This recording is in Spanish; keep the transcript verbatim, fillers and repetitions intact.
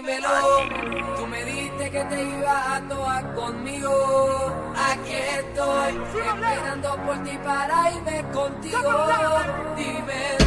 dímelo. Tú me dijiste que te ibas a toar conmigo. Aquí estoy, esperando por ti para irme contigo. Dímelo.